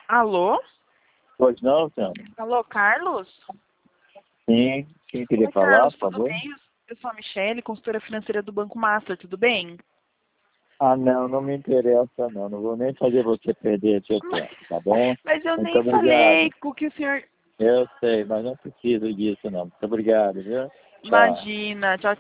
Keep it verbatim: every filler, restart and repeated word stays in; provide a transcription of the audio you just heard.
Alô? Pois não, Sandra? Alô, Carlos? Sim, quem queria Oi, falar, Carlos, por tudo favor? bem? Eu sou a Michelle, consultora financeira do Banco Master, tudo bem? Ah, não, não me interessa, não. Não vou nem fazer você perder seu Mas, tempo, tá bom? mas eu Muito nem obrigado. falei com que o senhor... Eu sei, mas não preciso disso, não. Muito obrigado, viu? Tchau. Imagina, tchau,